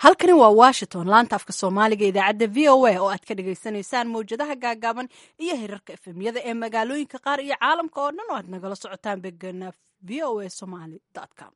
halkani waa washington laanta afka soomaaliga idaacadda v o a oo aad ka dhagaysanaysaan mawjadaha gaagaaban iyo hirarka efemyada ee magaalooyinka qaar iyo caalamka oo dhan oo aad nagala socotaan begana v o a somaly com.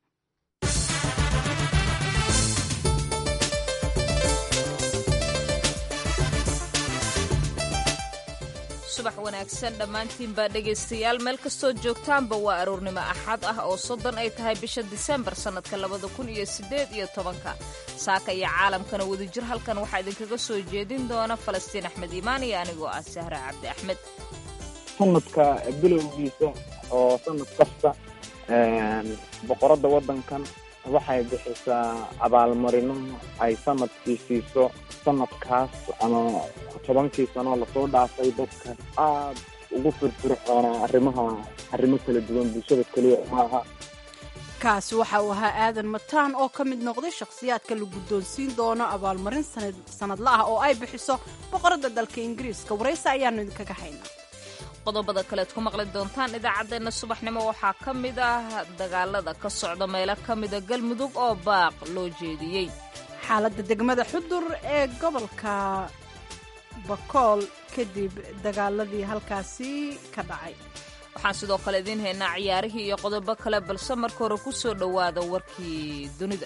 subax wanaagsan dhammaantiinbaa dhegaystayaal meel kastoo joogtaanba waa aroornimo axad ah oo 30 ay tahay bisha disembar sannadka 2018 saaka iyo caalamkana wadajir halkan waxaa idinkaga soo jeedin doona falastiin axmed iimaan iyo anigoo ah sahra cabdi axmed. sanadka bilowgiisa oo sanad kasta boqoradda waddankan waxay bixisaa abaalmarino ay sanadkii siiso sanadkaas ama 10 sano lasoo dhaafay dadka aad ugu firfircoona arrimo kala duwan bulshada kaliya maaha. kaasi waxa uu ahaa aadan mataan oo ka mid noqday shakhsiyaadka la guddoonsiin doono abaalmarin sanadla ah oo ay bixiso boqoradda dalka ingiriiska. waraysi ayaanu idinkaga haynaa. qodobada kaleed ku maqli doontaan idaacaddeenna subaxnimo waxaa ka mid ah dagaalada ka socda meelo ka mida galmudug oo baaq loo jeediyey, xaaladda degmada xudur ee gobolka bakool kadib dagaaladii halkaasi ka dhacay. waxaan sidoo kale idiin haynaa ciyaarihii iyo qodobo kale, balse marka hore ku soo dhowaada warkii dunida.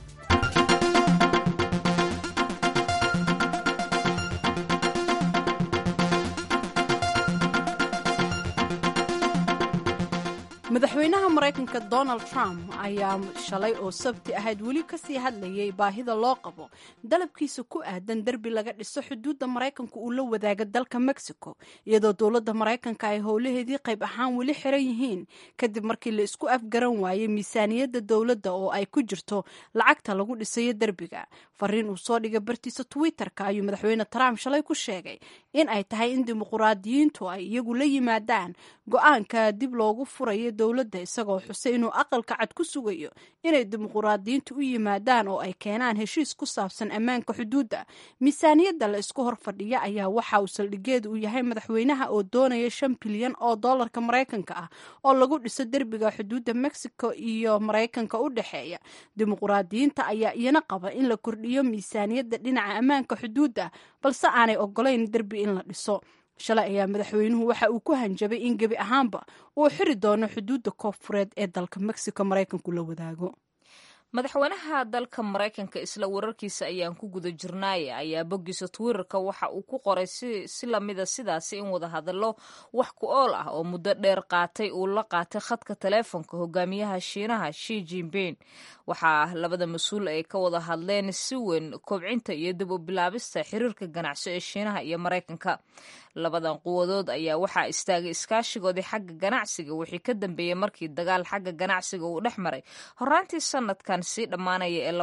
madaxweynaha maraykanka donald trump ayaa shalay oo sabti ahayd weli kasii hadlayay baahida loo qabo dalabkiisa ku aadan derbi laga dhiso xuduudda maraykanka uu la wadaaga dalka mexico, iyadoo dowladda maraykanka ay howlaheedii qayb ahaan weli xiran yihiin kadib markii la isku afgaran waayey miisaaniyadda dowladda oo ay ku jirto lacagta lagu dhisayo derbiga. fariin uu soo dhigay bartiisa twitter-ka ayuu madaxweyne trump shalay ku sheegay in ay tahay in dimuquraadiyiintu ay iyagu la yimaadaan go-aanka dib loogu furayo dowladda, isagoo xusay inuu aqalka cad ku sugayo inay dimuquraadiyiintu u yimaadaan oo ay keenaan heshiis ku saabsan ammaanka xuduudda. miisaaniyadda la isku hor fadhiya ayaa waxa uu saldhigeedu u yahay madaxweynaha oo doonaya $5 bilyan oo dollarka maraykanka ah oo lagu dhiso derbiga xuduudda mexico iyo maraykanka u dhexeeya. dimuquraadiyiinta ayaa iyana qaba in la kordhiyo miisaaniyadda dhinaca ammaanka xuduudda, balse aanay ogolayn derbi in la dhiso. shalay ayaa madaxweynuhu waxa uu ku hanjabay in gebi ahaanba uu xiri doono xuduudda koonfureed ee dalka mexico maraykanku la wadaago. madaxweynaha dalka maraykanka isla wararkiisa ayaan ku guda jirnaaye ayaa boggiisa twitterka waxa uu ku qoray si lamida sidaasi in wadahadallo wax ku ool ah oo muddo dheer qaatay uu la qaatay khadka taleefonka hogaamiyaha shiinaha Xi Jinping. waxaa labada mas-uul ay ka wada hadleen si weyn kobcinta iyo dib u bilaabista xiriirka ganacsi ee shiinaha iyo maraykanka. labadan quwadood ayaa waxaa istaagay iskaashigoodii xagga ganacsiga wixii ka dambeeyey markii dagaal xagga ganacsiga uu dhex maray horaantii sanadkan sii dhammaanaya ee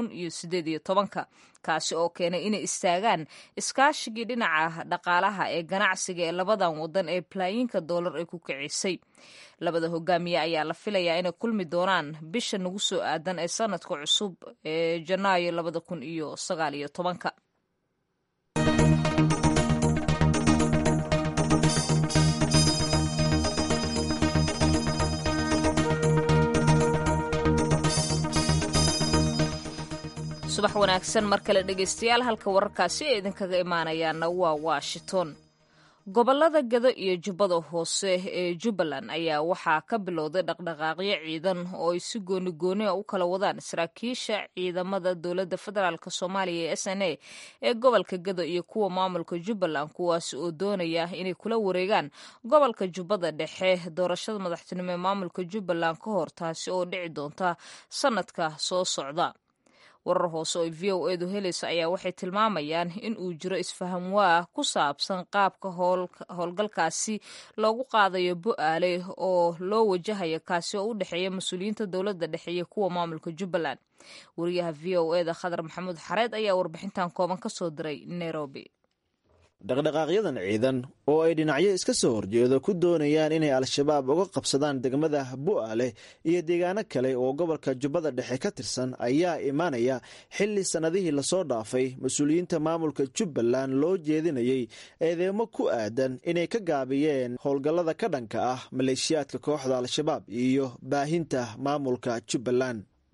2018 kaasi oo keenay inay istaagaan iskaashigii dhinaca dhaqaalaha ee ganacsiga ee labadan wadan ee balaayiinka dollar ay ku kicisay. labada hogaamiye ayaa la filayaa inay kulmi doonaan bisha nagu soo aadan ee sanadka cusub ee janaayo 2019. subax wanaagsan mar kale dhegaystayaal, halka wararkaasi ay idinkaga imaanayaana waa washington. gobolada Gado iyo Jubbada Hoose ee Jubbaland ayaa waxaa ka bilowday dhaqdhaqaaqyo ciidan oo ay si gooni u kala wadaan saraakiisha ciidamada dowladda federaalk Soomaaliya ee SNA ee gobolka Gado iyo kuwa maamulka Jubbaland, kuwaas oo doonaya inay kula wareegaan gobolka Jubbada Dhexe doorashada madaxtinimo ee maamulka Jubbaland ka hor, taasi oo dhici doonta sanadka soo socda. warar hoose oo v o edu helaysa ayaa waxay tilmaamayaan in uu jiro isfaham waa ku saabsan qaabka howlgalkaasi loogu qaadayo Bu'aale oo loo wajahayo, kaasi oo u dhexeeya mas-uuliyiinta dowladda dhexe iyo kuwa maamulka Jubbaland. wariyaha v o eda Khadar Maxamuud Xareed ayaa warbixintan kooban ka soo diray Nairobi. dhaqdhaqaaqyadan ciidan oo ay dhinacyo iska soo horjeedo ku doonayaan inay al-shabaab uga qabsadaan degmada Bu'aale iyo deegaano kale oo gobolka Jubbada Dhexe ka tirsan ayaa imaanaya xilli sanadihii lasoo dhaafay mas-uuliyiinta maamulka Jubbaland loo jeedinayay eedeymo ku aadan inay ka gaabiyeen howlgallada ka dhanka ah maleeshiyaadka kooxda al-shabaab iyo baahinta maamulka Jubbaland.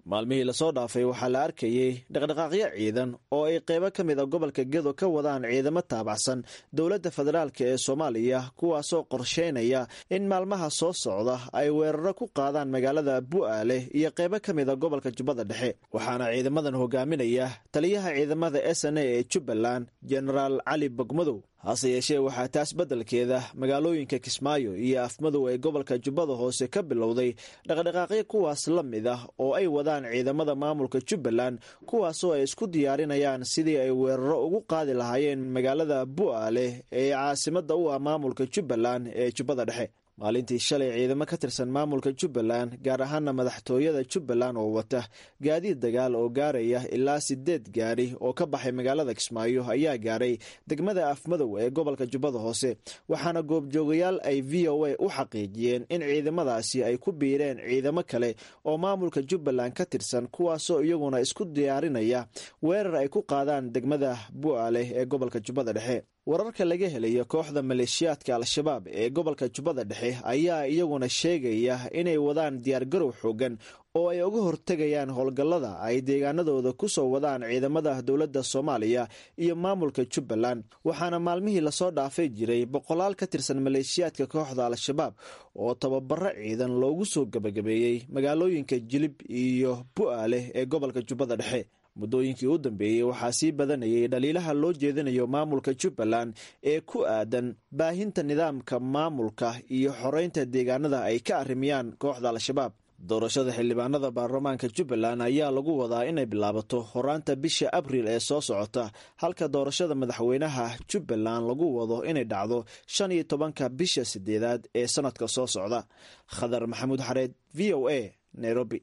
maalmihii lasoo dhaafay waxaa la arkayey dhaqdhaqaaqyo ciidan oo ay qaybo ka mid a gobolka gedo ka wadaan ciidamo taabacsan dowladda federaalk ee soomaaliya kuwaasoo qorsheynaya in maalmaha soo socda ay weeraro ku qaadaan magaalada bu'aale iyo qaybo ka mid a gobolka jubbada dhexe waxaana ciidamadan hogaaminaya taliyaha ciidamada SNA ee jubbaland jenaraal cali bogmadow hase yeeshee waxaa taas beddelkeeda magaalooyinka kismaayo iyo afmadow ee gobolka jubbada hoose ka bilowday dhaqdhaqaaqyo kuwaas la mid ah oo ay wadaan ciidamada maamulka jubbaland kuwaasoo ay isku diyaarinayaan sidii ay weeraro ugu qaadi lahaayeen magaalada bu'aale ee caasimadda u ah maamulka jubbaland ee jubbada dhexe maalintii shalay ciidamo ka tirsan maamulka jubbaland gaar ahaana madaxtooyada jubbaland oo wata gaadiid dagaal oo gaaraya ilaa 8 gaari oo ka baxay magaalada kismaayo ayaa gaaray degmada afmadow ee gobolka jubbada hoose waxaana goobjoogayaal ay VOA u xaqiijiyeen in ciidamadaasi ay ku biireen ciidamo kale oo maamulka jubbaland ka tirsan kuwaasoo iyaguna isku diyaarinaya weerar ay ku qaadaan degmada bu'aale ee gobolka jubbada dhexe wararka laga helayo kooxda maleeshiyaadka al-shabaab ee gobolka jubbada dhexe ayaa iyaguna sheegaya inay wadaan diyaargarow xoogan oo ay uga hortegayaan howlgallada ay deegaanadooda ku soo wadaan ciidamada dowladda soomaaliya iyo maamulka jubbaland waxaana maalmihii lasoo dhaafay jiray boqolaal ka tirsan maleeshiyaadka kooxda al-shabaab oo tababaro ciidan loogu soo gebagabeeyey magaalooyinka jilib iyo bu'aale ee gobolka jubbada dhexe muddooyinkii u dambeeyey waxaa sii badanayay dhaliilaha loo jeedinayo maamulka jubbaland ee ku aadan baahinta nidaamka maamulka iyo xoreynta deegaanada ay ka arrimiyaan kooxda al-shabaab doorashada xildhibaanada baarlamaanka jubbaland ayaa lagu wadaa inay bilaabato horaanta bisha abriil ee soo socota halka doorashada madaxweynaha jubbaland lagu wado inay dhacdo 15 bisha 8 ee sanadka soo socda khadar maxamuud xareed VOA Nairobi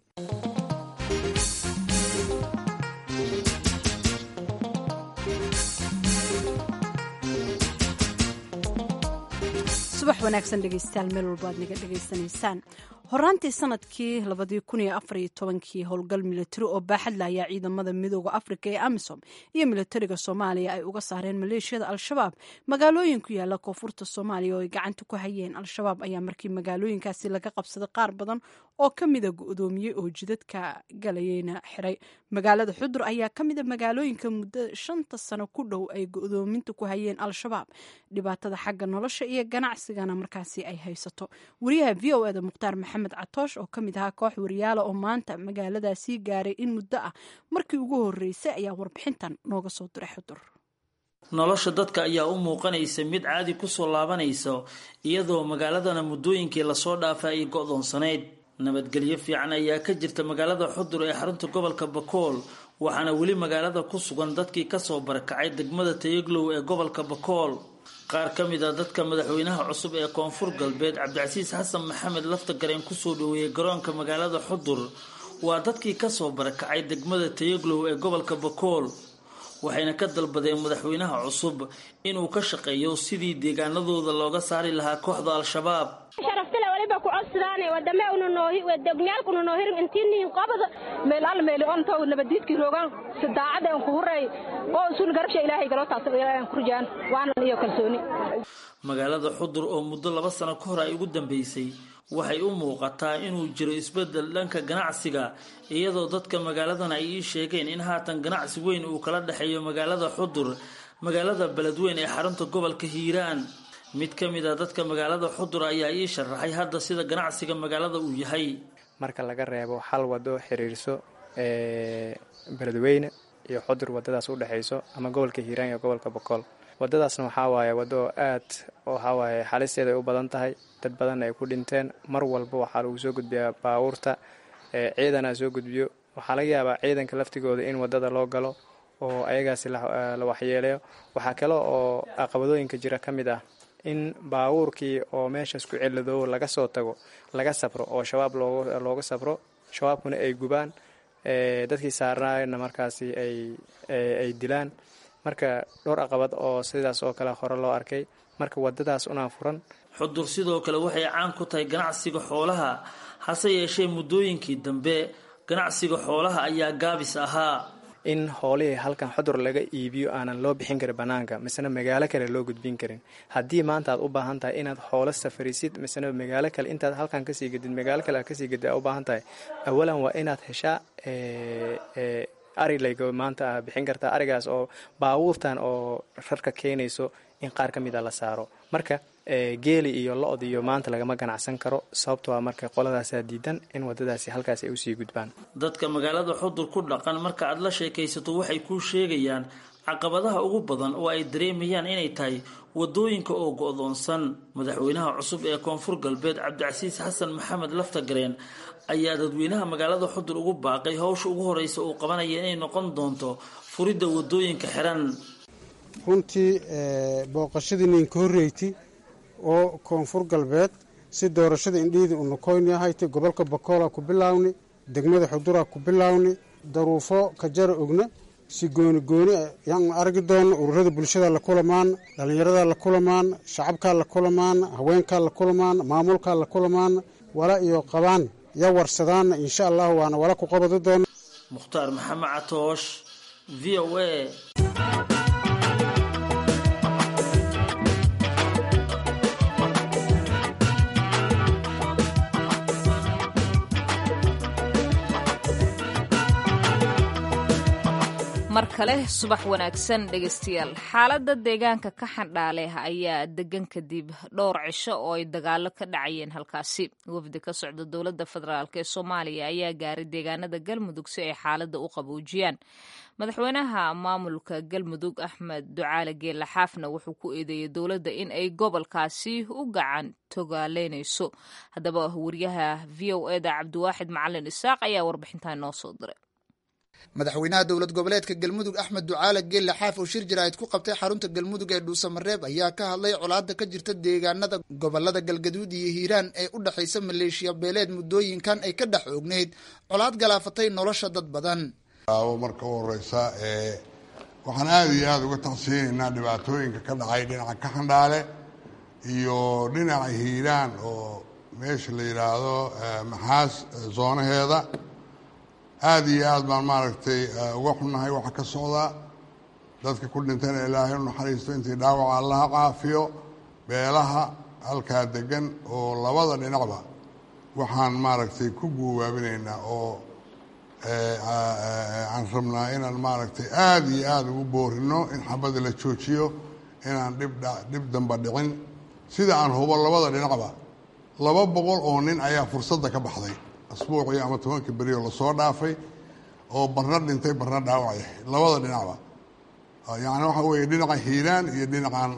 subax wanaagsan dhegeystayaal meel walba aad naga dhegaysanaysaan horaantii sanadkii 2014 howlgal milatari oo baaxadla ayaa ciidamada midooda afrika ee amisom iyo milatariga soomaaliya ay uga saareen maleeshiyada al-shabaab magaalooyin ku yaala koonfurta soomaaliya oo ay gacanta ku hayeen al-shabaab ayaa markii magaalooyinkaasi laga qabsaday qaar badan oo ka mida go-doomiyey oo jidadka galayeyna xiray magaalada xudur ayaa ka mida magaalooyinka muddo 5 sano ku dhow ay go-doominta ku hayeen al-shabaab dhibaatada xagga nolosha iyo ganacsigana markaasi ay haysato wariyaha VOA da mukhtaar maxamed catoosh oo ka mid ahaa koox wariyaala oo maanta magaaladaasii gaaray in muddo ah markii ugu horreysay ayaa warbixintan nooga soo diray xudur nolosha dadka ayaa u muuqanaysa mid caadi kusoo laabanaysa iyadoo magaaladana muddooyinkii lasoo dhaafay ay go'doonsanayd nabadgelyo fiican ayaa ka jirta magaalada xudur ee xarunta gobolka bakool waxaana weli magaalada ku sugan dadkii kasoo barakacay degmada tayaglow ee gobolka bakool qaar ka mid a dadka madaxweynaha cusub ee koonfur galbeed cabdicasiis xasan maxamed laftagareen kusoo dhoweeyey garoonka magaalada xudur waa dadkii kasoo barakacay degmada tayaglow ee gobolka bakool waxayna ka dalbadeen madaxweynaha cusub inuu ka shaqeeyo sidii deegaanadooda looga saari lahaa kooxda al-shabaab sharaftale waliba ku codsadaan wadame wadamyaalkuna noo hirin intiiniin qabada meelaal meelonto nabadiidkii roogaan sadaacada aan ku huray oo sun garabsha ilaahay galo taas ilaahay ku rujaan waana iyo kalsooni magaalada xudur oo muddo 2 sano ka hor ay ugu dambeysay waxay u muuqataa inuu jiro isbedel dhanka ganacsiga iyadoo dadka magaaladan ay ii sheegeen in haatan ganacsi weyn uu kala dhaxeeyo magaalada xudur magaalada beledweyn ee xarunta gobolka hiiraan mid ka mid a dadka magaalada xudur ayaa ii sharaxay hadda sida ganacsiga magaalada uu yahay marka laga reebo hal wado xiriirso beledweyne iyo xudur wadadaas u dhaxeyso ama gobolka hiiraan iyo gobolka bakool wadadaasna waxaa waaye wado aad waxaa waaye xalisteeda ay u badan tahay dad badan ay ku dhinteen mar walba waxaa lagu soo gudbiyaa baabuurta ciidana soo gudbiyo waxaa laga yaabaa ciidanka laftigooda in wadada loo galo oo ayagaasi la waxyeelayo waxaa kale oo caqabadooyinka jira ka mid ah in baabuurkii oo meeshaas ku cilado laga soo tago laga safro oo shabaab looga safro shabaabkuna ay gubaan dadkii saarnaayna markaasi ay dilaan marka dhowr caqabad oo sidaas oo kale hore loo arkay marka wadadaas unaa furan xudur sidoo kale waxay caan ku tahay ganacsiga xoolaha hase yeeshee muddooyinkii dambe ganacsiga xoolaha ayaa gaabis ahaa in hoolihii halkan xudur laga iibiyo aanan loo bixin karin banaanka misena magaalo kale loo gudbin karin. haddii maanta aad u baahan tahay inaad xoolo safarisid misena magaalo kale intaad halkan kasii gedid magaalo kale aad kasii gedid aad u baahan tahay, awalan waa inaad heshaa ari laygo maanta aa bixin kartaa. arigaas oo baabuurtan oo rarka keenayso in qaar ka mid a la saaro. marka geeli iyo lo-d iyo maanta lagama ganacsan karo, sababto waa marka qoladaasaa diidan in wadadaasi halkaas ay usii gudbaan. dadka magaalada xudur ku dhaqan marka aad la sheekaysato waxay kuu sheegayaan caqabadaha ugu badan oo ay dareemayaan inay tahay wadooyinka oo go-doonsan. madaxweynaha cusub ee koonfur galbeed cabdicasiis xasan maxamed laftagareen ayaa dadweynaha magaalada xudur ugu baaqay hawsha ugu horeysa uu qabanaya inay noqon doonto furidda wadooyinka xiran. runtii booqashadii ninka horreyti oo koonfur galbeed si doorashada indhihiida u noqoyni ahaytay gobolka Bakool ku bilaawni, degmada Xudur ku bilaawni, daruufo ka jar ogna si gooni gooni yaan argi doon. ururada bulshada la kulamaan, dhalinyarada la kulamaan, shacabka la kulamaan, haweenka la kulamaan, maamulka la kulamaan, wala iyo qabaan ya warsadaan insha Allah waana wala ku qabado doon. Mukhtaar Maxamed Catoosh, VOA. mar kale subax wanaagsan dhegaystayaal. xaaladda deegaanka ka xandhaale ayaa degan kadib dhowr cisho oo ay dagaalo ka dhacayeen halkaasi. wafdi ka socda dowladda federaalk ee Soomaaliya ayaa gaaray deegaanada Galmudug si ay xaaladda u qaboojiyaan. madaxweynaha maamulka Galmudug Axmed Ducaale Geelle Xaafna wuxuu ku eedeeyay dowladda in ay gobolkaasi u gacan togaaleynayso. haddaba wariyaha VOA-da Cabdiwaaxid Macalin Isaaq ayaa warbixintan noo soo diray. madaxweynaha dowlad goboleedka Galmudug Axmed Ducaale Geelle Xaaf oo shir jiraayid ku qabtay xarunta Galmudug ee Dhuusamareeb ayaa ka hadlay colaadda ka jirta deegaanada gobolada Galgaduud iyo Hiiraan ee u dhaxaysa maleeshiya beeleed muddooyinkan ay ka dhex oogneyd colaad galaafatay nolosha dad badan. marka u horeysa waxaan aad iyo aad uga taqsiinaynaa dhibaatooyinka ka dhacay dhinaca ka xandhaale iyo dhinaca Hiiraan oo meesha la yiraahdo maxaas zoonaheeda. aad iyo aad baan maaragtay uga xunnahay waxa ka socda. dadka ku dhintana ilaahay u naxariisto, intii dhaawaca allaha caafiyo. beelaha halkaa degan oo labada dhinacba waxaan maaragtay ku guubaabinaynaa oo aan rabnaa inaan maaragtay aad iyo aad ugu boorino in xabadda la joojiyo, inaan dhib damba dhicin. sida aan hubo labada dhinacba 200 oo nin ayaa fursadda ka baxday asbuucii ama 10 beriyo la soo dhaafay oo barna dhintay barna dhaawacay labada dhinacba. yani waxa weeye dhinaca Hiiraan iyo dhinacan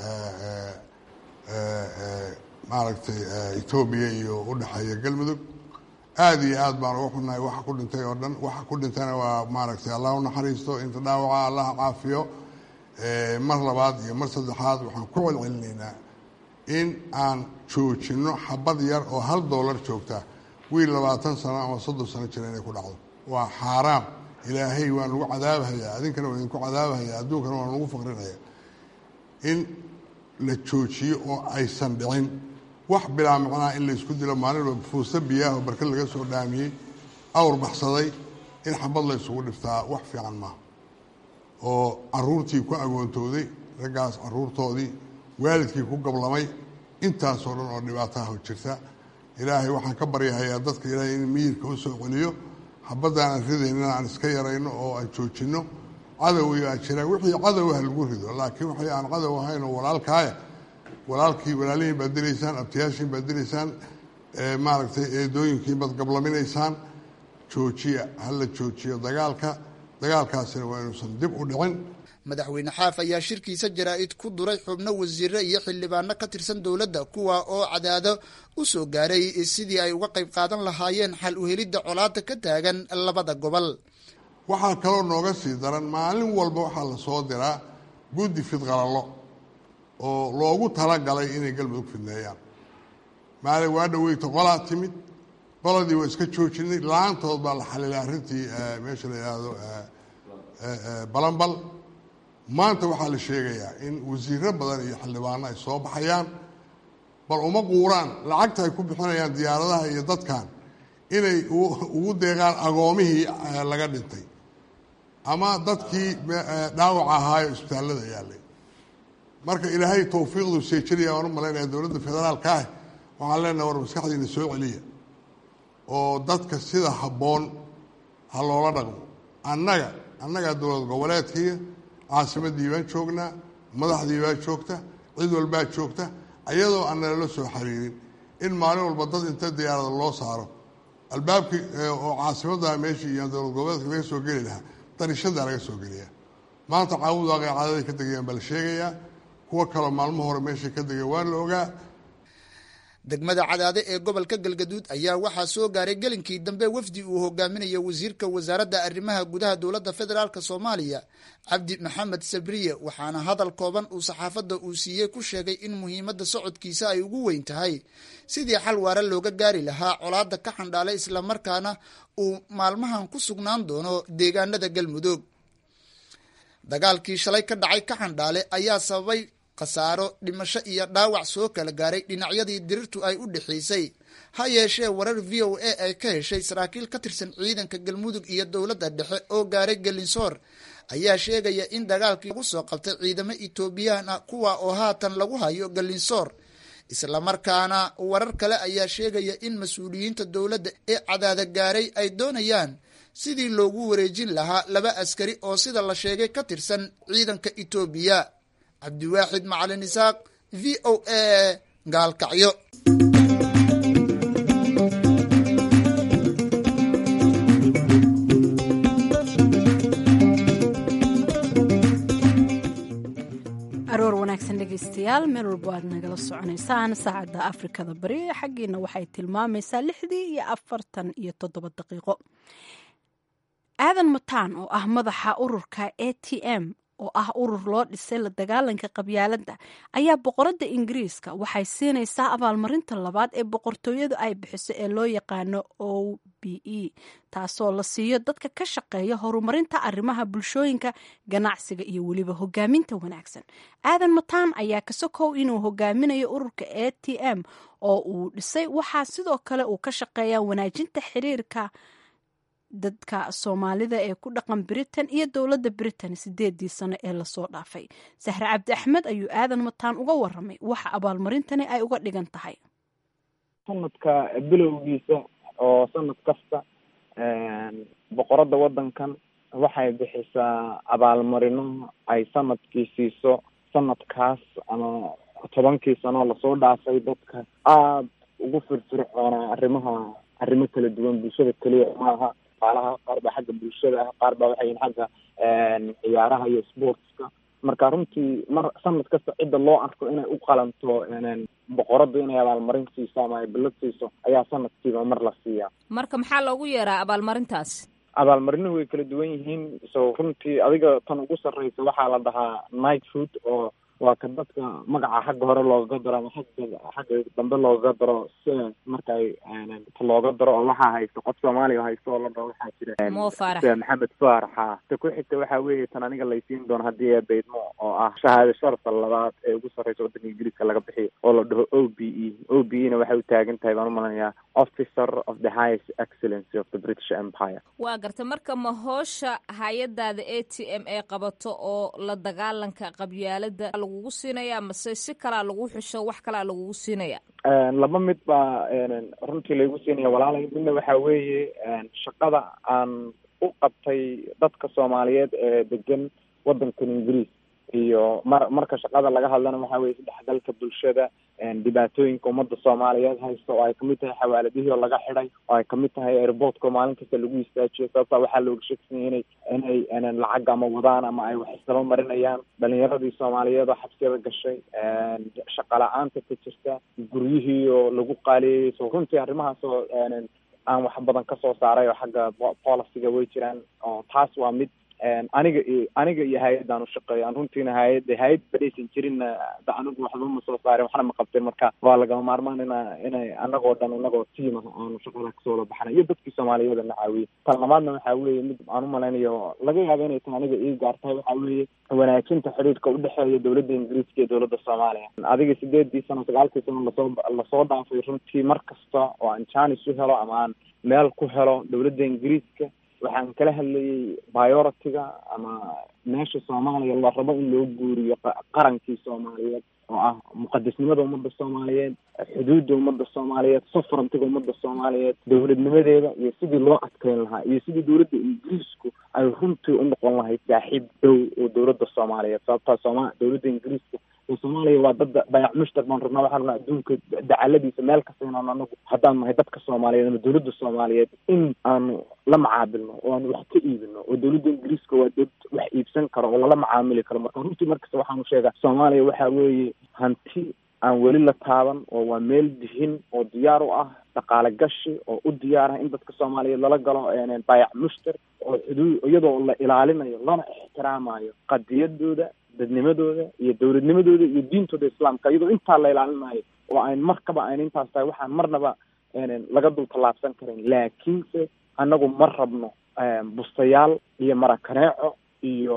maaragtay Itoobiya iyo u dhaxeeya Galmudug. aad iyo aad baan uga xunnahay waxa ku dhintay oo dhan. waxa ku dhintana waa maaragtay Allah u naxariisto, inta dhaawaca Allah caafiyo. mar labaad iyo mar saddexaad waxaan ku celcelinaynaa in aan joojino xabad yar oo $1 joogta wiil 20 sano ama 30 sano jira inay ku dhacdo. waa xaaraam. ilaahay waa lagu cadaabhayaa, adinkana waa idinku cadaabhayaa, adduunkana waa lagu faqrinaya. in la joojiyo oo aysan dhicin wax bilaa macnaa in la isku dilo. maalin walba fuusta biyaah oo barkad laga soo dhaamiyey awr baxsaday in xabad la isugu dhiftaa wax fiican maaha. oo caruurtii ku agoontooday, raggaas caruurtoodii, waalidkii ku gablamay, intaasoo dhan oo dhibaataha jirta. ilaahay waxaan ka baryahayaa dadka ilaahay in miyirka u soo celiyo. xabaddan aan ridaynana aan iska yarayno oo aan joojinno. cadowiga aa jira wixii cadowah lagu rido, laakiin waxay aan cadow ahayn oo walaalkaaya, walaalihiin baad dilaysaan, abtiyaashiin baad dilaysaan, maaragtay eedooyinkiin baad gablaminaysaan. joojiya, hala joojiyo dagaalkaasina waa inuusan dib u dhicin. madaxweyne Xaaf ayaa shirkiisa jaraa'id ku duray xubno wasiirro iyo xildhibaano ka tirsan dowladda kuwa oo cadaado u soo gaaray sidii ay uga qayb qaadan lahaayeen xal u helidda colaadda ka taagan labada gobol. waxaa kaloo nooga sii daran maalin walba waxaa la soo diraa guddi fidqalallo oo loogu talagalay inay Galmudug fidneeyaan. maalin waa dhaweyto qolaa timid, qoladii waa iska joojinay, la-aantood baa la xalilay arrintii meesha la yidhaahdo balanbal. maanta waxaa la sheegayaa in wasiirro badan iyo xildhibaano ay soo baxayaan. bal uma quuraan lacagta ay ku bixinayaan diyaaradaha iyo dadkan inay ugu deeqaan agoomihii laga dhintay. ama dadkii dhaawaca ahaayo isbitaallada yaallay. marka ilaahay tawfiiqdu seejinaya waan u malaynaya dowladda federaalka ah waxaan leenahay war maskaxdiina soo celiya oo dadka sida habboon ha loola dhaqmo. annagaa dowlad goboleedkii caasimaddii baan joognaa, madaxdii baa joogta, cid walbaa joogta, ayadoo aan nalala soo xiriirin in maalin walba dad inta diyaarada loo saaro albaabkii oo caasimadda meeshii iyo dowlad goboleedka laga soo geli lahaa darishada laga soo geliyaa. maanta caawudaaqay caadaday ka degayaan baa la sheegayaa, kuwo kaloo maalmo hore meeshay ka degeen waa la ogaa. degmada Cadaade ee gobolka Galgaduud ayaa waxaa soo gaaray gelinkii dambe wafdi uu hogaaminayo wasiirka wasaaradda arrimaha gudaha dowladda federaalka Soomaaliya Cabdi Maxamed Sabriye, waxaana hadal kooban uu saxaafadda uu siiyey ku sheegay in muhiimadda socodkiisa ay ugu weyn tahay sidii xal waara looga gaari lahaa colaadda ka xandhaalay isla markaana uu maalmahan ku sugnaan doono deegaanada Galmudug. dagaalkii shalay ka dhacay ka xandhaale ayaa sababay khasaaro dhimasho iyo dhaawac soo kala gaaray dhinacyadii dirirtu ay u dhaxaysay. ha yeeshee warar VOA ay ka heshay saraakiil ka tirsan ciidanka Galmudug iyo dowladda dhexe oo gaaray Galinsoor ayaa sheegaya in dagaalkii lagu soo qabtay ciidamo Itoobiyaan ah kuwa oo haatan lagu hayo Galinsoor. isla markaana warar kale ayaa sheegaya in mas'uuliyiinta dowladda ee Cadaade gaaray ay doonayaan sidii loogu wareejin lahaa 2 askari oo sida la sheegay ka tirsan ciidanka Itoobiya. Cabdiwaaxid Macalin Isaaq, VOA, Gaalkacyo. aroor wanaagsan dhegaystayaal, meel walba aad nagala soconaysaan. saacadda Afrikada Bari xaggiina waxay tilmaamaysaa 6:47 aadan mataan oo ah madaxa ururka ATM oo ah urur loo dhisay la dagaalanka qabyaaladda ayaa boqoradda Ingiriiska waxay siinaysaa abaalmarinta labaad ee boqortooyadu ay bixiso ee loo yaqaano OBE, taasoo la siiyo dadka ka shaqeeya horumarinta arrimaha bulshooyinka, ganacsiga iyo weliba hogaaminta wanaagsan. aadan mataan ayaa ka sokow inuu hogaaminayo ururka ATM oo uu dhisay, waxaa sidoo kale uu ka shaqeeyaa wanaajinta xiriirka dadka Soomaalida ee ku dhaqan Britain iyo dowladda Britain 8 sano ee la soo dhaafay. Sahra Cabdi Axmed ayuu aadan mataan uga waramay waxa abaalmarintani ay uga dhigan tahay. sanadka bilowgiisa oo sanad kasta boqoradda wadankan waxay bixisaa abaalmarino ay sanadkii siiso sanadkaas ama 10 sano la soo dhaafay dadka aad ugu firfircoonaa arrimo kala duwan bulshada kaliya maaha. qaar baa xagga bulshada ah, qaar baa waxay xagga ciyaaraha iyo sportska. marka runtii sanad kasta cidda loo arko inay u qalanto boqoraddu inay abaalmarin siiso ama ay bilad siiso ayaa sanadkiiba mar la siiyaa. marka maxaa loogu yeeraa abaalmarintaas? abaalmarinuhu way kala duwan yihiin. so runtii adiga tan ugu sarreysa waxaa la dhahaa knighthood, oo waa ka dadka magaca xagga hore loogaga daro ama xagga dambe loogaga daro si markay looga daro. oo waxaa haysto qof Soomaaliya haysto oo la dhaho waxaa jira Maxamed Faarax. ta ku xigta waxaa weeye tan aniga laysiin doono haddii ay beydmo, oo ah shahaado sharafta labaad ee ugu sarreysa waddanka Ingiriiska laga bixiyo oo la dhaho OBE na waxay u taagan tahay baan u malanayaa Officer of the Highest Excellency of the British Empire. waa garta marka ma hoosha hay-adaada ATM ee qabato oo la dagaalanka qabyaaladda lagugu siinaya mase si kalaa lagu xusho wax kalaa lagugu siinaya? laba mid baa runtii laygu siinaya walaalay. midna waxaa weeye shaqada aan u qabtay dadka Soomaaliyeed ee degan waddankan Ingiriis, iyo marka shaqada laga hadlana waxaa weeye isdhexgalka bulshada, dhibaatooyinka ummadda Soomaaliyeed haysto, oo ay kamid tahay xawaaladihii oo laga xidhay, oo ay kamid tahay airportka oo maalin kasta lagu istaajiyo. sababta waxaa looga sheegsan yahay inay lacag ama wadaan ama ay wax isdaba marinayaan. dhalinyaradii Soomaaliyeed oo xabsiyada gashay, shaqo la-aanta ka jirta, guryihii oo lagu qaaliyey. so runtii arrimahaas oo aan wax badan kasoo saaray oo xagga policyga way jiraan. oo taas waa mid aniga iyo hay-addaan u shaqeeyo. aan runtiina hay-ad badhaysan jirin anigu waxba ma soo saarin, waxna ma qabtin. marka waa lagama maarmaan inay anagoo tiim ah aanu shaqada kasoo la baxnay iyo dadkii Soomaaliyeed na caawiyey. tan labaadna waxaa weeye mid aan u malaynayo laga yaabo inay tan aniga ii gaartahay, waxaa weeye wanaajinta xiriirka udhexeeya dowladda Ingiriiska iyo dowladda Soomaaliya. adiga 8 sano 9 sano lasoo dhaafay runtii mar kasta oo aan jaanis u helo ama aan meel ku helo dowladda Ingiriiska waxaan kala hadlayay priority-ga ama meesha soomaaliya la rabo in loo guuriyo qarankii soomaaliyeed oo ah muqadisnimada ummadda soomaaliyeed, xuduudda ummadda soomaaliyeed, sovereigntiga ummadda soomaaliyeed, dowladnimadeeda iyo sidii loo adkeyn lahaa iyo sidii dowladda ingiriisku ay runtii u noqon lahayd saaxiib dhow oo dowladda soomaaliyeed. sababtaa dowladda ingiriiska iyo soomaaliya waa dad bayac mushtar baan rabnaa, waxaan rabnaa adduunka dacaladiisa meel kasta inaan anagu haddaan nahay dadka soomaaliyeed ama dowladda soomaaliyeed in aanu la macaabilno oo aanu wax ka iibino, oo dowladda ingiriiska waa dad wax iibsan karo oo lala macaamili karo. marka runtii markasta waxaanu sheegaa soomaaliya waxaa weeye hanti aan weli la taaban oo waa meel dihin oo diyaar u ah dhaqaale gashi oo u diyaar ah in dadka soomaaliyeed lala galo bayac mushtar oo xuduud iyadoo la ilaalinayo lana ixtiraamayo qadiyadooda, dadnimadooda iyo dowladnimadooda iyo diintooda islaamka, iyadoo intaa la ilaalinayo oo ayn markaba ayn intaas tahay waxaan marnaba laga dul tallaabsan karin. laakiinse anagu ma rabno bustayaal iyo marakaneeco iyo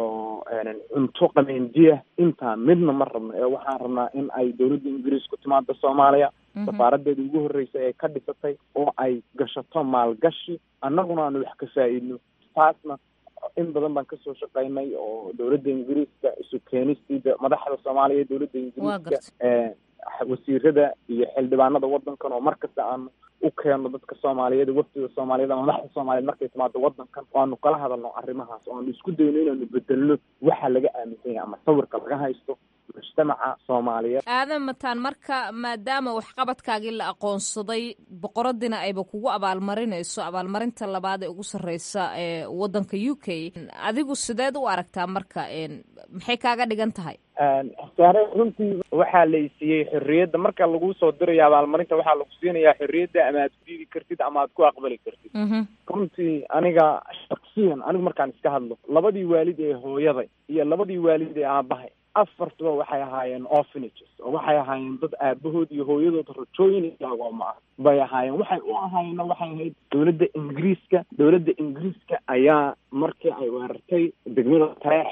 cunto qameendiya intaa midna ma rabno, ee waxaan rabnaa in ay dowladda ingiriisku timaado soomaaliya, safaaradeeda ugu horreysay ay ka dhisatay oo ay gashato maalgashi, annaguna aanu wax ka faa'iidno. taasna in badan baan kasoo shaqaynay oo dowladda ingiriiska isu keenistiida madaxda soomaaliya ee dowladda ingiriiska wasiirada iyo xildhibaanada wadankan oo markasta aanu u keeno dadka soomaaliyeed, wafdiga soomaaliyeed ama madaxda soomaaliyeed markay timaado wadankan oo aanu kala hadalno arrimahaas oo aanu isku dayno inaanu bedelno waxa laga aaminsan yahay ama sawirka laga haysto mujtamaca soomaaliyeed. aadan mataan, marka maadaama waxqabadkaagii la aqoonsaday boqoradina ayba kugu abaalmarinayso abaalmarinta labaad ee ugu sarreysa ee wadanka u k, adigu sideed u aragtaa marka maxay kaaga dhigan tahay? saare runtii waxaa la siiyey xorriyadda. marka lagu soo dirayo abaalmarinta waxaa lagu siinayaa xorriyadda, ama aad ku diidi kartid ama aad ku aqbali kartid. runtii aniga shaksiyan anigu markaan iska hadlo, labadii waalid ee hooyaday iyo labadii waalid ee aabahay afartuba waxay ahaayeen orphanages oo waxay ahaayeen dad aabahood iyo hooyadood rajooyin iyagooma ah bay ahaayeen. waxay u ahaayeenna waxay ahayd dowladda ingiriiska. dowladda ingiriiska ayaa markii ay weerartay degmada tareex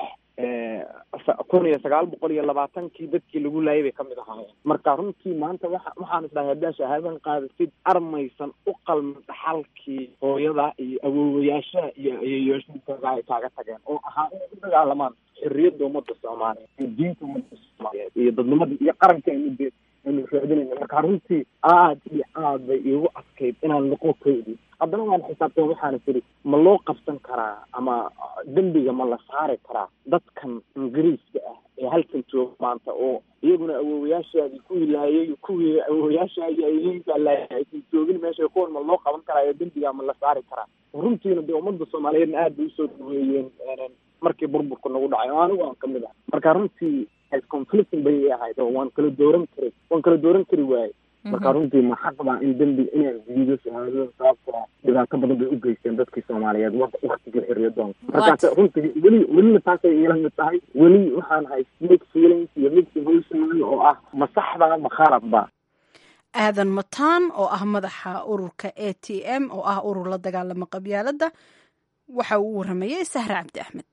1920 dadkii lagu laayay bay kamid ahaayeen. marka runtii maanta waxaan isdhahay haddaa shahaadan qaadatid armaysan u qalmin dhaxalkii hooyada iyo awoowayaashaha iyo ayeeyaashiisa ay kaaga tageen oo ahaa inay u dagaalamaan xorriyadda ummadda soomaaliyeed iyo diinta ummadda soomaaliyeed iyo dadnimada iyo qaranka aynu raadinayna. marka runtii aad iyo aad bay iigu adkayd inaan luqokeydii haddana waan xisaabteen waxaana tiri ma loo qabsan karaa ama dembiga ma la saari karaa dadkan ingiriiska ah ee halkan jooga maanta oo iyaguna awoowayaashaadii kuwii laayay kuwii awoowayaashaadii ayeenkaa laayay aysan joogin meesha kuwan ma loo qaban karaa ee dembiga ma la saari karaa. runtiina dee ummadda soomaaliyeedna aad bay usoo dhaweeyeen markii burburka nagu dhacay oo anigu aan kamid ah. marka runtii conflicting bay ahayd oo waan kala dooran kari waaye. marka runtii ma xaq baa in dembi inaan diido shahaadada sababtoo dhibaato badan bay u geysteen dadkii soomaaliyeed waktigii xorriyadoonka. markaas runtii welina taasay iila mid tahay. weli waxaan hay mixed feelings iyo mixed emotions oo ah ma saxda ma khaladba. aadan mataan oo ah madaxa ururka ATM oo ah urur la dagaalama qabyaalada waxa uu waramayay Sahra Cabdi Axmed.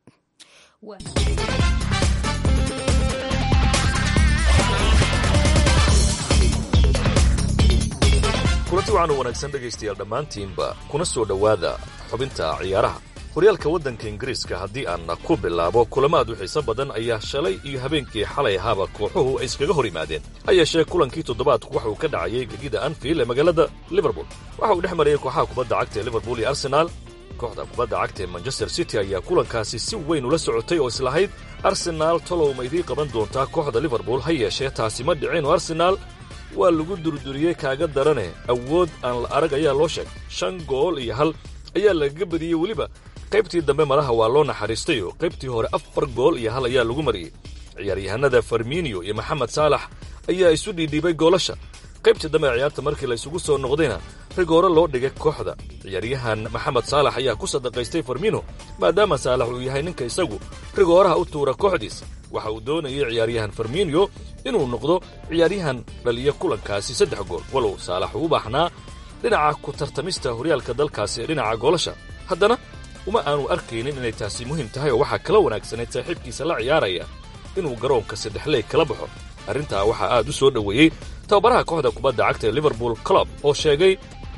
kulanti waxaanu wanaagsan dhegaystayaal dhammaantiinba kuna soo dhowaada xubinta ciyaaraha. horyaalka waddanka ingiriiska haddii aan ku bilaabo kulamaad u xiiso badan ayaa shalay iyo habeenkii xalay ahaaba kooxuhu ay iskaga hor yimaadeen. ha yeeshee kulankii toddobaadku waxa uu ka dhacayay gegida Anfield ee magaalada Liverpool. waxa uu dhex marayay kooxaha kubadda cagta ee Liverpool iyo Arsenal. kooxda kubadda cagta ee Manchester City ayaa kulankaasi si weyn ula socotay oo islahayd Arsenal tolow ma idii qaban doontaa kooxda Liverpool. ha yeeshee taasi ma dhicin oo Arsenal waa lagu durduriyey kaaga darane awood aan la arag ayaa loo sheegay. 5 gool iyo 1 ayaa lagaga badiyey. weliba qaybtii dambe malaha waa loo naxariistay oo qaybtii hore 4 gool iyo 1 ayaa lagu mariyey. ciyaaryahanada Firmino iyo Mohamed Salah ayaa isu dhiidhiibay goolasha. qaybtii dambe ciyaarta markii la isugu soo noqdayna rigooro loo dhigay kooxda. ciyaaryahan Mohamed Salah ayaa ku sadaqaystay Firmino maadaama Salah uu yahay ninka isagu rigooraha u tuura kooxdiisa. waxa uu doonayay ciyaaryahan Firmino inuu noqdo ciyaaryahan dhaliya kulankaasi 3 gool. walow Salah uu baahnaa dhinaca ku tartamista horyaalka dalkaasi ee dhinaca goolasha, haddana uma aanu arkaynin inay taasi muhiim tahay oo waxaa kala wanaagsaneyd saaxiibkiisa la ciyaaraya inuu garoonka saddexley kala baxo. arrintaa waxaa aad u soo dhoweeyey tababaraha kooxda kubadda cagta ee Liverpool Klopp oo sheegay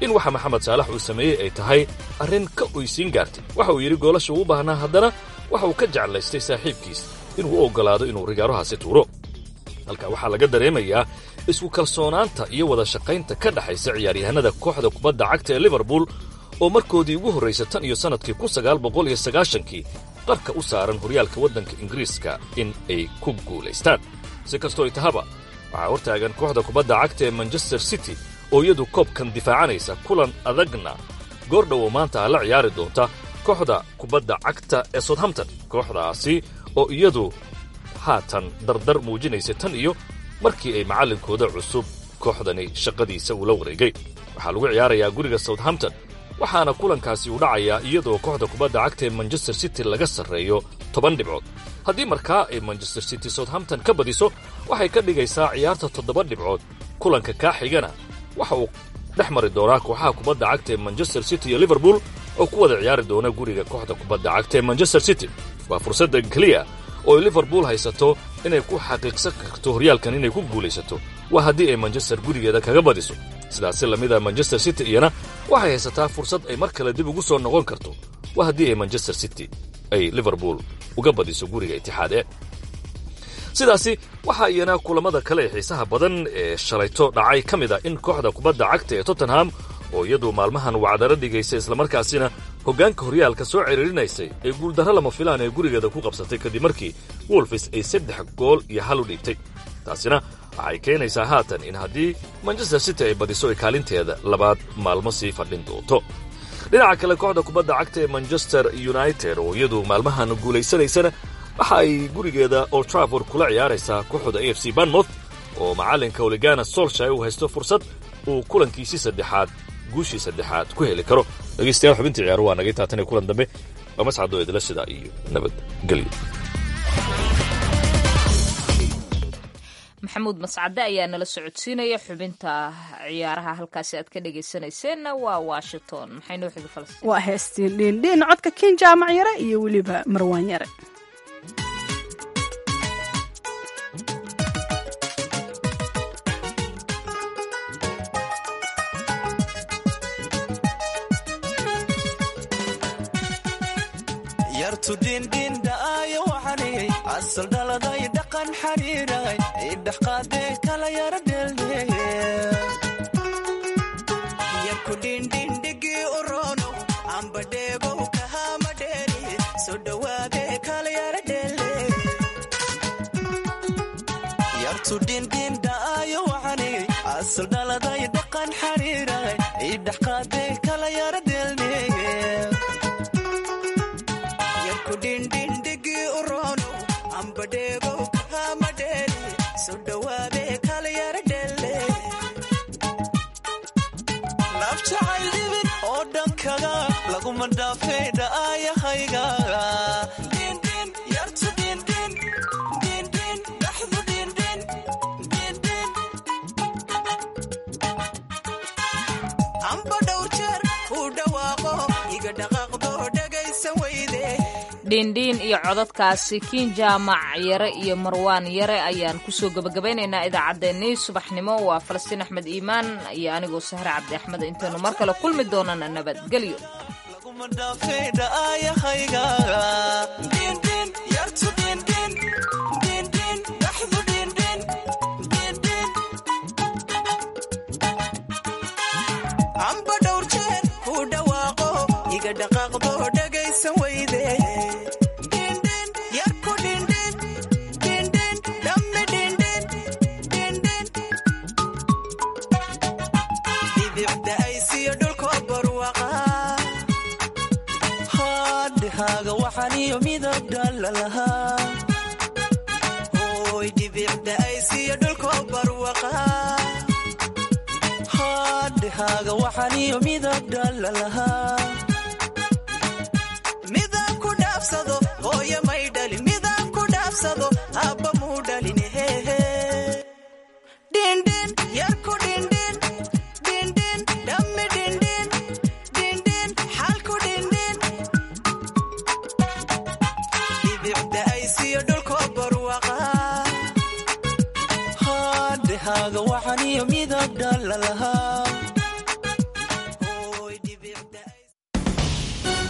in waxa maxamed saalax uu sameeyey ay tahay arrin ka oysiin gaartay. waxa uu yidhi goolasha uu baahnaa, haddana waxa uu ka jeclaystay saaxiibkiis inuu u oggolaado inuu rigaarohaasi tuuro. halka waxaa laga dareemayaa isku kalsoonaanta iyo wada shaqaynta ka dhaxaysa ciyaaryahanada kooxda kubadda cagta ee liverpool oo markoodii ugu horraysay tan iyo sannadkii 1990kii qarka u saaran horyaalka waddanka ingiriiska in ay ku guulaystaan. si kastoo ay tahaba waxaa hortaagan kooxda kubadda cagta ee manchester city oo iyadu koobkan difaacanaysa kulan adagna goordhow oo maanta la ciyaari doonta kooxda kubadda cagta ee Southampton. kooxdaasi oo iyadu haatan dardar muujinaysa tan iyo markii ay macallinkooda cusub kooxdani shaqadiisa ula wareegay. waxaa lagu ciyaarayaa guriga Southampton, waxaana kulankaasi u dhacayaa iyadoo kooxda kubadda cagta ee Manchester City laga sarreeyo 10 dhibcood. haddii markaa ay Manchester City Southampton ka badiso, waxay ka dhigaysaa ciyaarta 7 dhibcood. kulanka kaa xigana waxa uu dhex mari doonaa kooxaha kubadda cagta ee Manchester City iyo Liverpool oo ku wada ciyaari doona guriga kooxda kubadda cagta ee Manchester City. waa fursadda kaliya oo Liverpool haysato inay ku xaqiiqsan karto horyaalkan inay ku guulaysato, waa haddii ay Manchester gurigeeda kaga badiso. sidaasi lamida Manchester City iyana waxay haysataa fursad ay mar kale dib ugu soo noqon karto, waa haddii ay Manchester City ay Liverpool uga badiso guriga Itixaad. sidaasi waxaa iyana kulamada kale ee xiisaha badan ee shalayto dhacay ka mid ah in kooxda kubadda cagta ee Tottenham oo iyadu maalmahan wacdara dhigaysa islamarkaasina hoggaanka horyaalka soo ciriirinaysay ee guuldarro lama filaan ee gurigeeda ku qabsatay kadib markii Wolves ay 3 gool iyo 1 u dhiibtay. taasina waxay keenaysaa haatan in haddii Manchester City ay badiso ay kaalinteeda labaad maalmo sii fadhin doonto. dhinaca kale kooxda kubadda cagta ee Manchester United oo iyadu maalmahan guulaysanaysana waxa ay gurigeeda Old Trafford kula ciyaaraysaa kooxda AFC Bournemouth oo macallinka Ole Gunnar Solskjaer uu haysto fursad uu kulankiisii guushii saddexaad ku heli karo. dhegeystayaal, xubintii ciyaaruhu waa naga taatan kulan dambe waa mascado idila sida iyo nabadgelyo. maxamuud mascade ayaa nala socodsiinaya xubinta ciyaaraha. halkaasi aad ka dhegaysanayseena waa Washington. maxay noo xiga Falastiin? waa heestiin dhiindhiin codka King Jaamac Yare iyo weliba Marwaan Yare. yartu dhiindhiin dha'ayo waxanigay asal dhaladay dhaqan xariiray idhex qaadee kala yara dheeldheeye yarku dhiindhiin dhigii u roono amba dheebow kahama dheeri soo dhowaadee kala yara dheeldhee yartu dhiindhiin dha'ayo waxanigay asal dhaladay dhaqan xariiray idhex qaadee kala yara dheeldheeye dhindhindhigii u roono amba dheebow kahama dheeri soo dhowaadee kala yara dheelle naf jacayl dhibin oo dhankaga laguma dhaafay dha'ayahayga dhindhin yartu dhindhin dhindhin dhaxdu dhindhin dhindhin amba dhowr jeer ku dhawaaqo iga dhaqaaqdo dhagaysan weyde. dhiindhiin iyo codadkaasi King Jaamac Yare iyo Marwaan Yare ayaan kusoo gabagabaynaynaa idaacaddeenii subaxnimo. waa Falastiin Axmed Iimaan iyo anigoo Sahre Cabdi Axmed. intaanu mar kale kulmi doonana nabadgelyo. amba dhowr jeer ku dhawaaqo iga dhaqaaqdo dhagaysan weyde. waxaniyo midab dhalalahaa hooy dhibicda aysiyo dhulko barwaqa haadhahaaga waxaniyo midab dhalalahaa midab ku dhaafsado hooya may dhalin midab ku dhaafsado abba muu dhalin hehe dhindhin yarku dhindhin dhindhin dhammi dhindhin dhindhin xalku dhindhin dhibicda aysiyo dhulko barwaqa haadhahaaga waxaniyo midab dhalalahaa